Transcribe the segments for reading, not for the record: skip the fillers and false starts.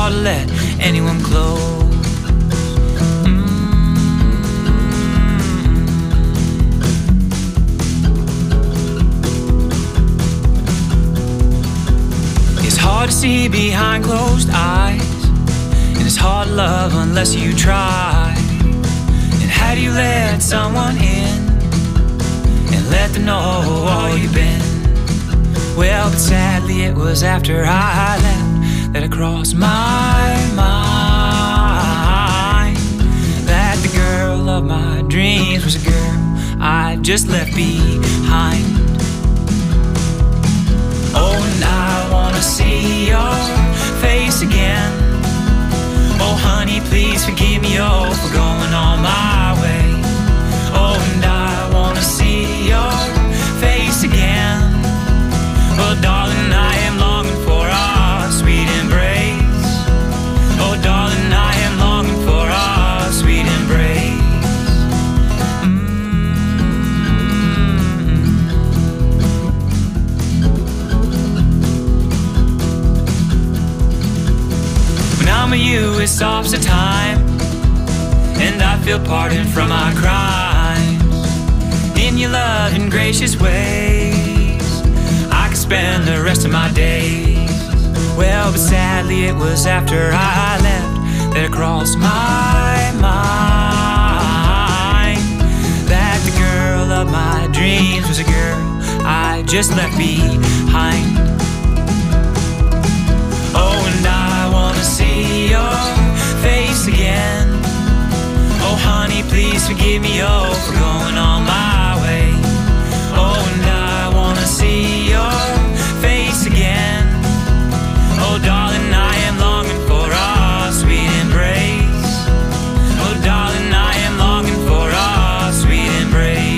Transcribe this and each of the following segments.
hard to let anyone close. It's hard to see behind closed eyes, and it's hard to love unless you try. And how do you let someone in and let them know all you've been? Well, but sadly it was after I left that it crossed my mind that the girl of my dreams was a girl I just left behind. Oh, and I wanna see your face again. Oh, honey, please forgive me, oh, for going on my way. Oh, and I wanna see your face again. Oh, darling, I am longing for our sweet embrace. Oh, darling, I am longing for our sweet embrace. When I'm with you, it's off the time, and I feel pardon from my crimes. In your loving, gracious ways, spend the rest of my days. Well, but sadly it was after I left that it crossed my mind that the girl of my dreams was a girl I just left behind. Oh, and I wanna see your face again. Oh, honey, please forgive me, oh, for going on my way. Oh, and I wanna see your face again. Oh, darling, I am longing for our sweet embrace. Oh, darling, I am longing for our sweet embrace.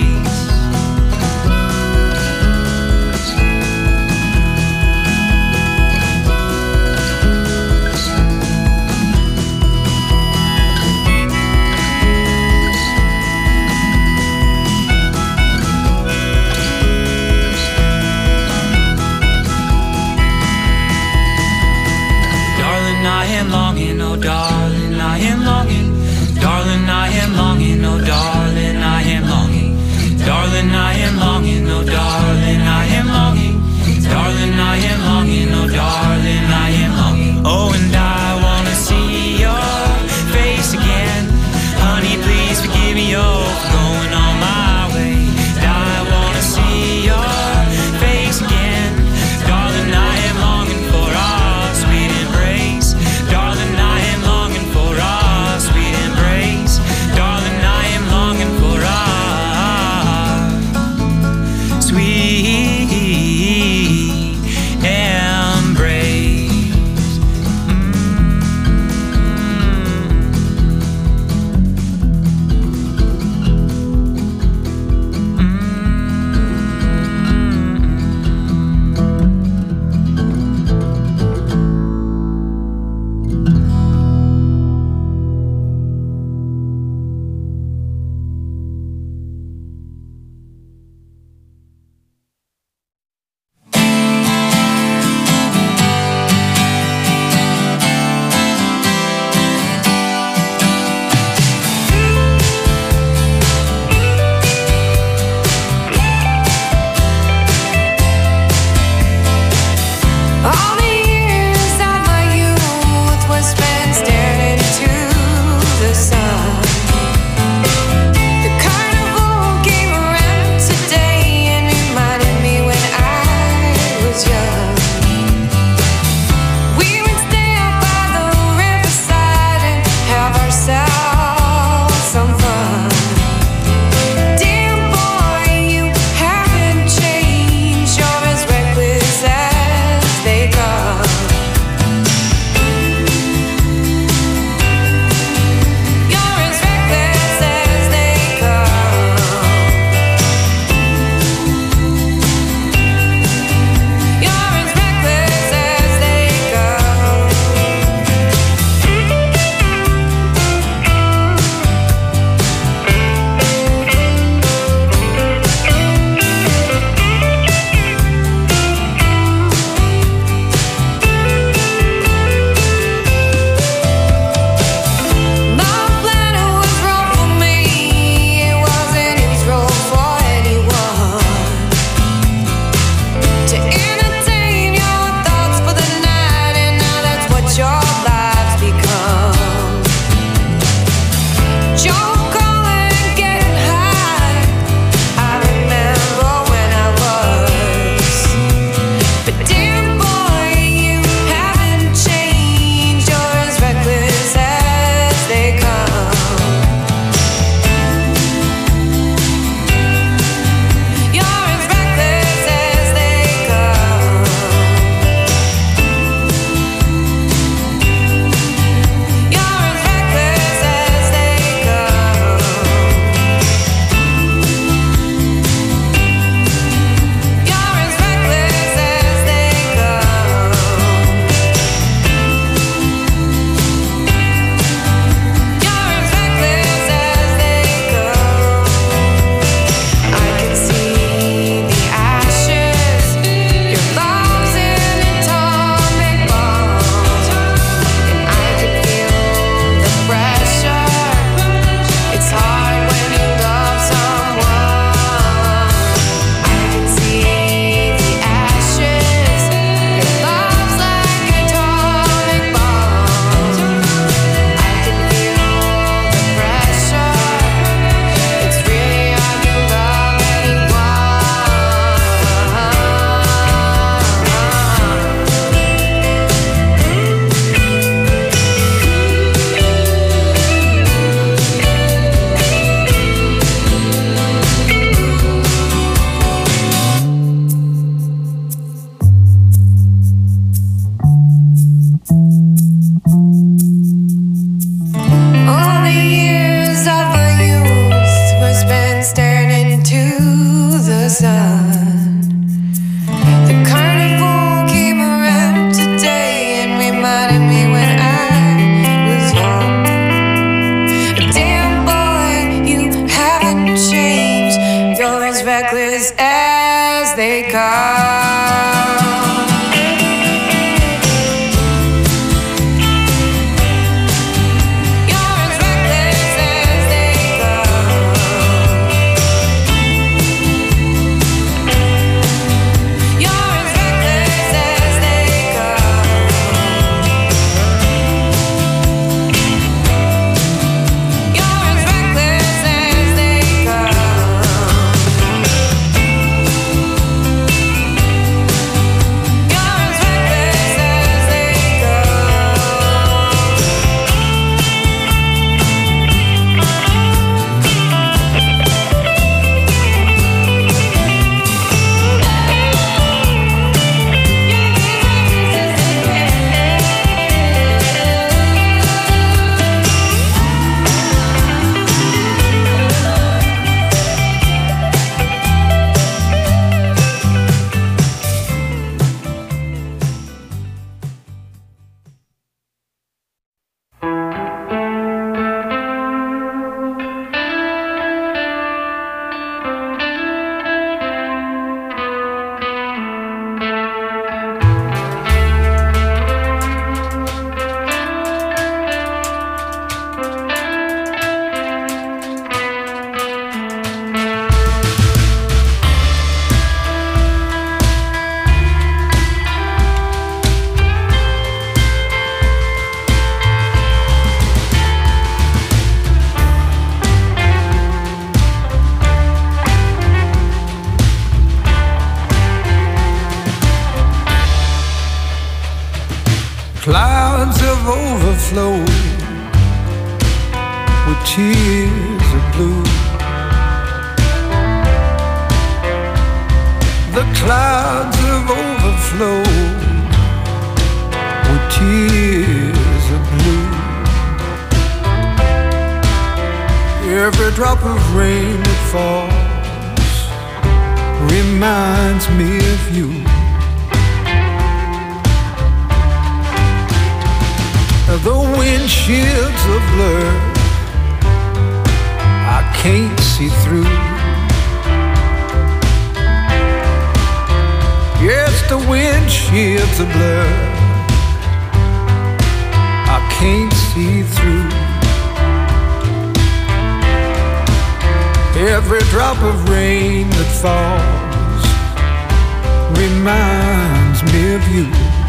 I am longing, oh darling, I am longing. Darling, I am longing, oh darling, I am longing. Darling, I am longing, oh darling, I am longing. Darling, I am longing, oh darling, I am longing. Oh, and I wanna see your face again. Honey, please forgive me, oh, for going on my way. I wanna see your face again. Darling, I am longing for our sweet embrace. Darling, I am longing for our sweet embrace. Darling, I am longing they come. You're as reckless as they come. You're as reckless as they come. You're as reckless as they come. Clouds have overflowed with tears of blue. The clouds have overflowed with tears of blue. Every drop of rain that falls reminds me of you. The windshields are blurred, I can't see through. Yes, the windshields are blurred, I can't see through. Every drop of rain that falls reminds me of you.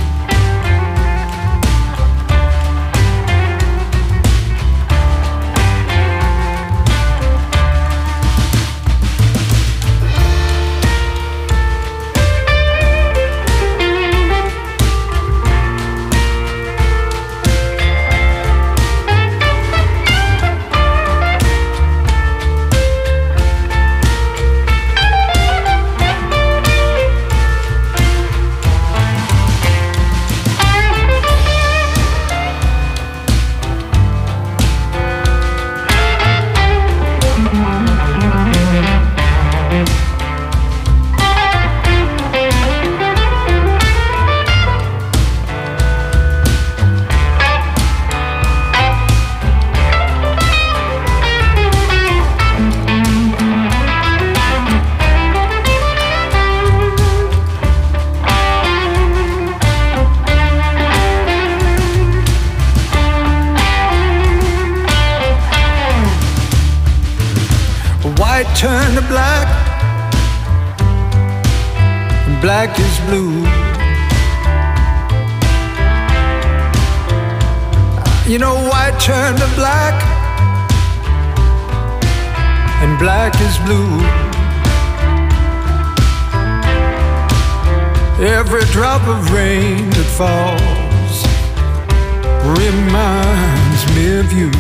White turned to black, and black is blue. You know, white turned to black, and black is blue. Every drop of rain that falls reminds me of you.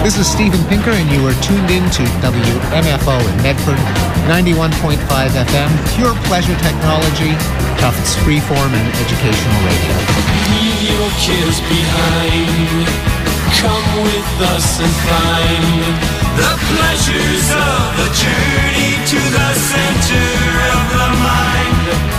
This is Steven Pinker, and you are tuned in to WMFO in Medford, 91.5 FM, pure pleasure technology, Tufts freeform and educational radio. Leave your cares behind. Come with us and find the pleasures of the journey to the center of the mind.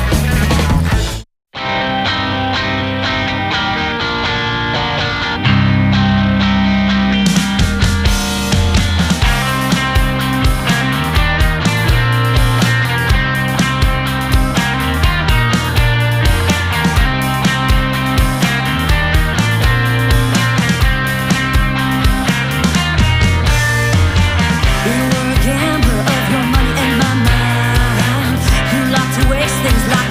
You were a gambler of your money and my mind. You like to waste things like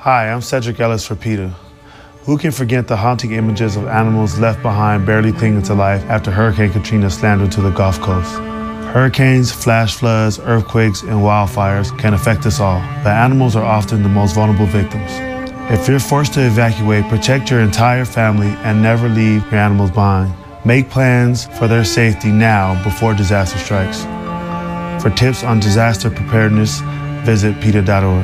Hi, I'm Cedric Ellis for PETA. Who can forget the haunting images of animals left behind barely clinging to life after Hurricane Katrina slammed into the Gulf Coast? Hurricanes, flash floods, earthquakes, and wildfires can affect us all, but animals are often the most vulnerable victims. If you're forced to evacuate, protect your entire family and never leave your animals behind. Make plans for their safety now before disaster strikes. For tips on disaster preparedness, visit PETA.org.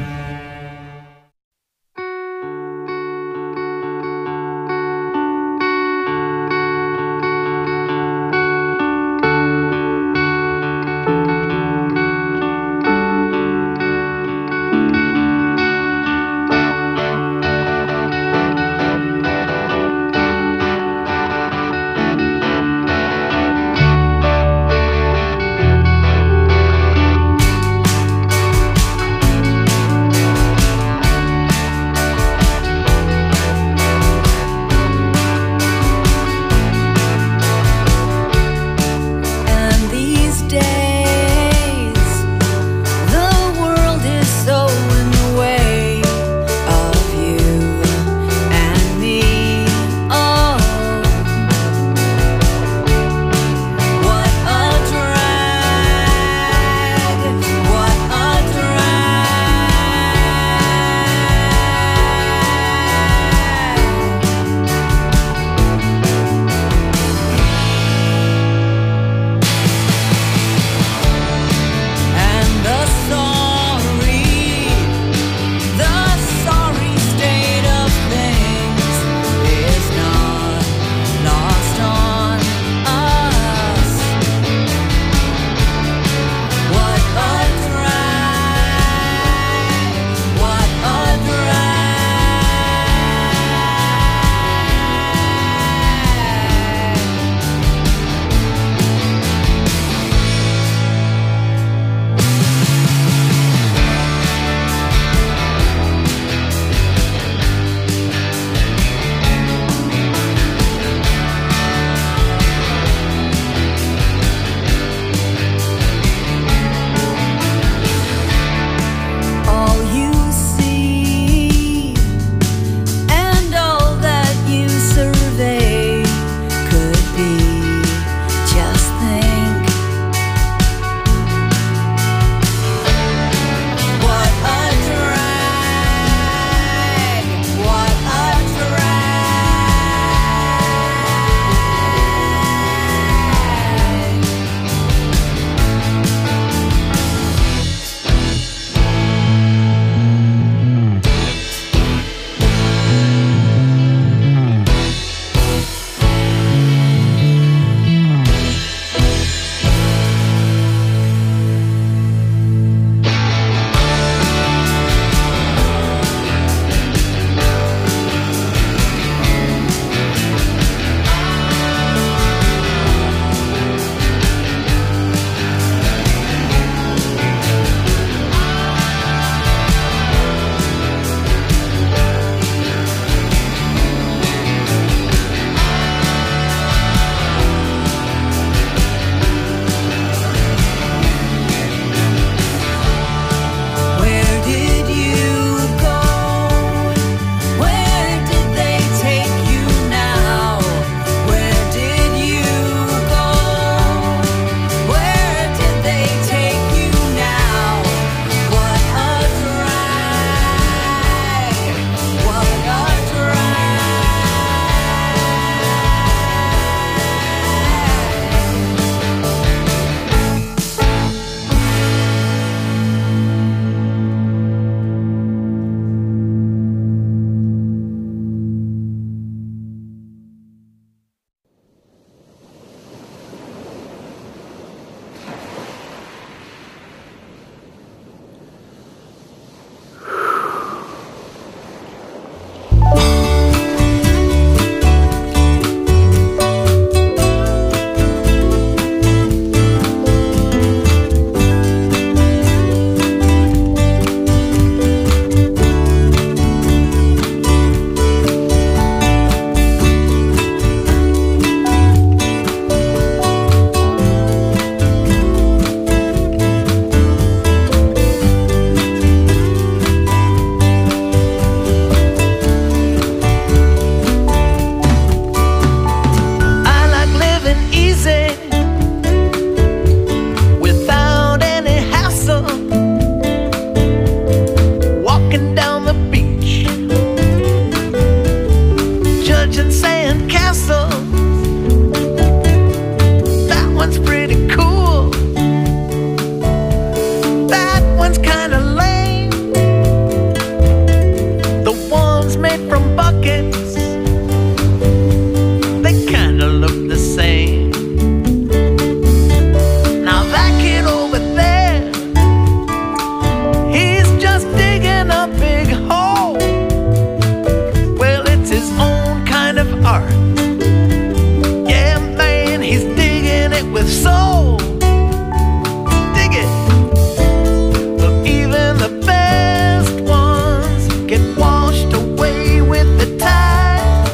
heart. Yeah, man, he's digging it with soul. Dig it. But even the best ones get washed away with the tide.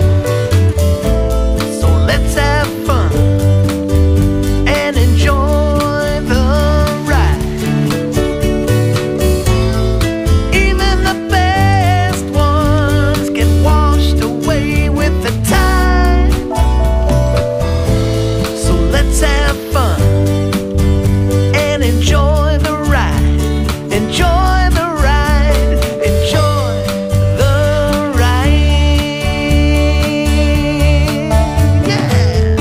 So let's have fun and enjoy the ride. Even the best ones get washed away with the tide. So let's have fun and enjoy the ride. Enjoy the ride. Enjoy the ride. Yeah.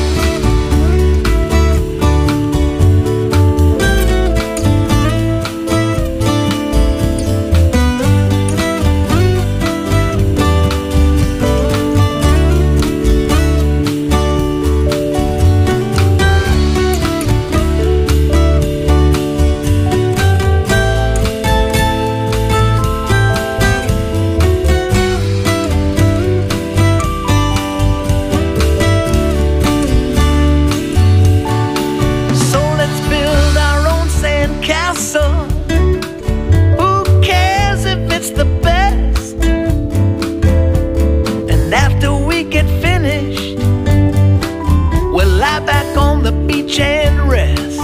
So let's build our own sandcastle. Who cares if it's the best? And after we get finished, we'll lie back on the beach and rest.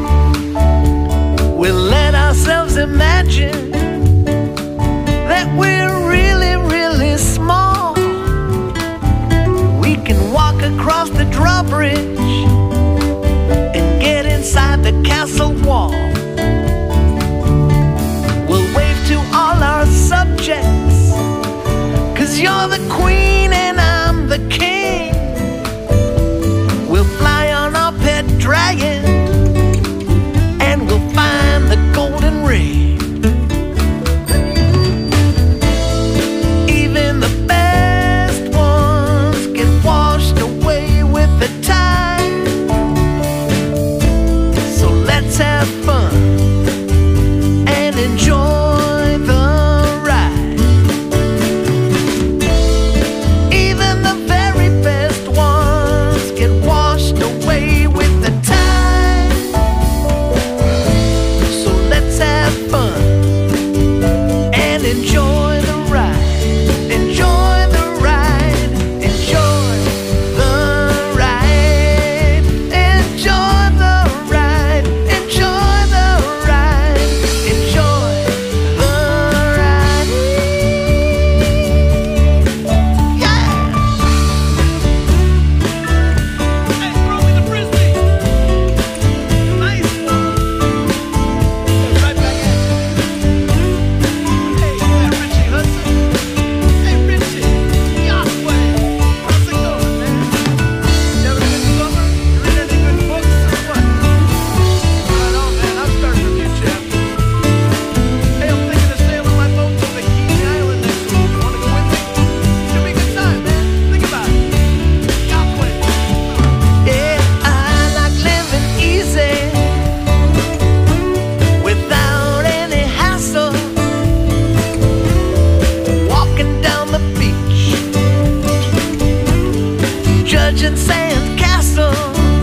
We'll let ourselves imagine that we're really, really small. We can walk across the drawbridge and get inside the castle wall. We'll wave to all our subjects, 'cause you're the queen and I'm the king. We'll fly on our pet dragon and we'll find the golden ring. Even the best ones get washed away with the tide. So let's have fun and enjoy the ride. Even the very best ones get washed away with the tide. So let's have fun and enjoy the ride. Enjoy the ride. Enjoy the ride. Enjoy the ride. Enjoy the ride. Enjoy the ride. Yeah. Hey, throw me the frisbee. Nice one. Right back at you. Hey, that Richie Hudson. Hey, Richie. Yahweh. How's it going, man? You having a good summer? You read any good books or what? Right on, man. I'm starting a new chapter. Hey, I'm thinking of sailing my boat to Bikini Island next week. You wanna go with me? Should be a good time, man. Think about it. Yahweh. Yeah, I like living easy without any hassle. Walking down the beach, judging sandcastles.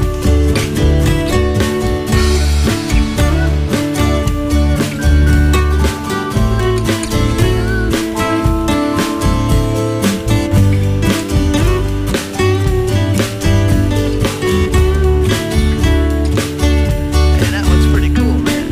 Hey, that one's pretty cool, man.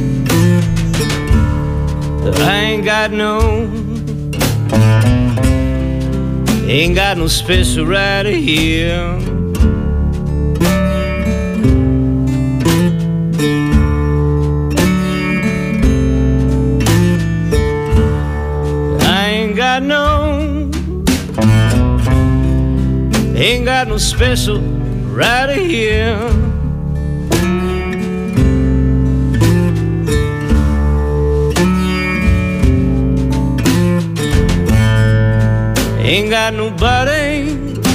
got no Ain't got no special rider here. Ain't got no special rider here. Ain't got nobody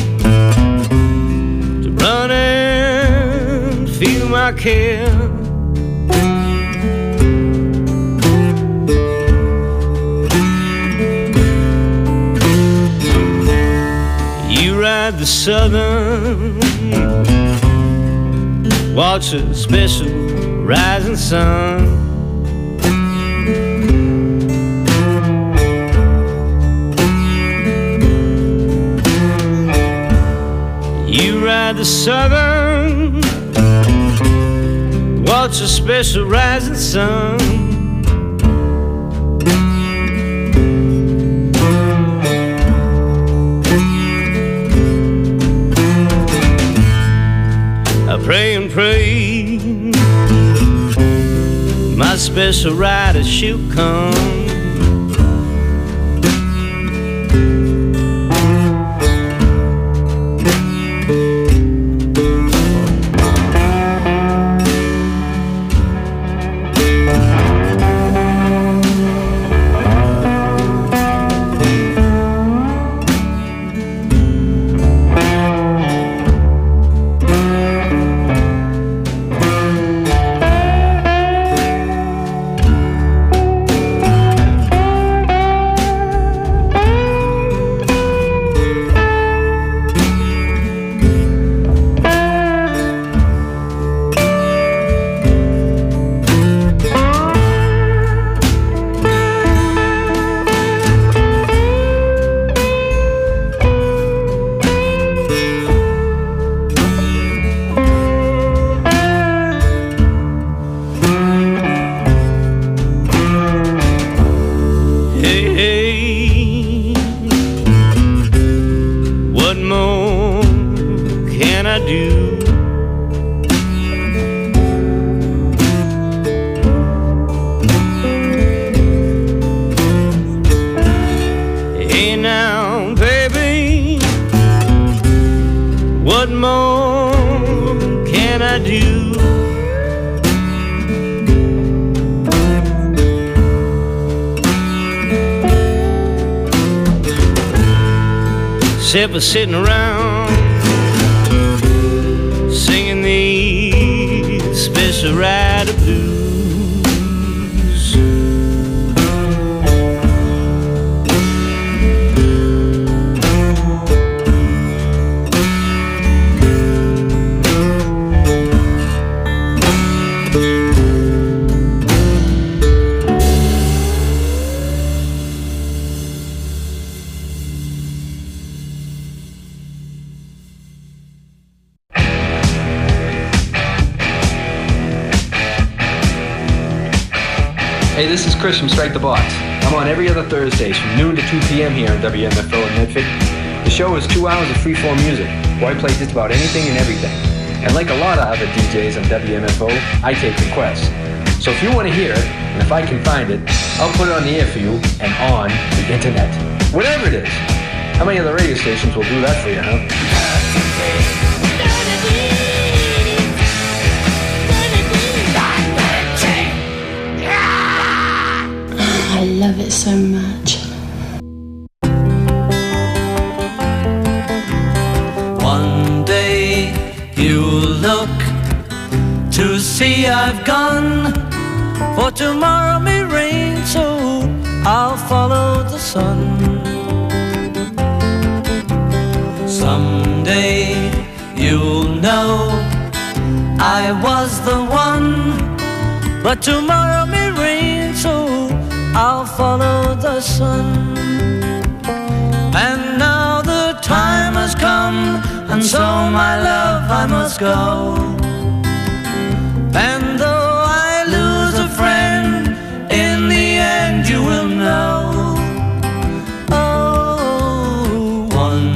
to run and feel my care. The southern, watch a special rising sun. You ride the southern, watch a special rising sun. Pray and pray, my special rider she'll come. Except for sitting around singing these special rider blues. Hey, this is Chris from Strike the Box. I'm on every other Thursdays from noon to 2 p.m. here on WMFO in Medford. The show is 2 hours of free-form music, where I play just about anything and everything. And like a lot of other DJs on WMFO, I take requests. So if you want to hear it, and if I can find it, I'll put it on the air for you and on the internet. Whatever it is. How many other radio stations will do that for you, huh? I love it so much. One day you'll look to see I've gone, for tomorrow may rain, so I'll follow the sun. Someday you'll know I was the one, but tomorrow may rain, so I'll follow the sun. And now the time has come, and so my love I must go. And though I lose a friend, in the end you will know. Oh, one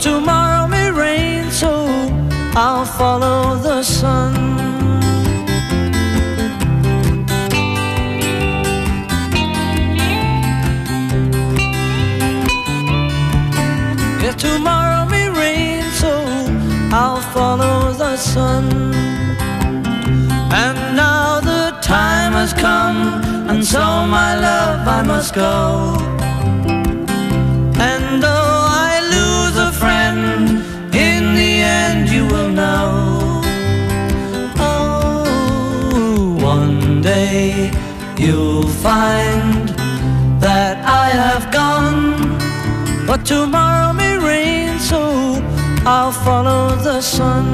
tomorrow may rain, so I'll follow the sun. Yeah, tomorrow may rain, so I'll follow the sun. And now the time has come, and so my love I must go. And though I lose a friend, in the end you will know. Oh, one day you'll find that I have gone, but tomorrow may rain, so I'll follow the sun.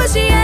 she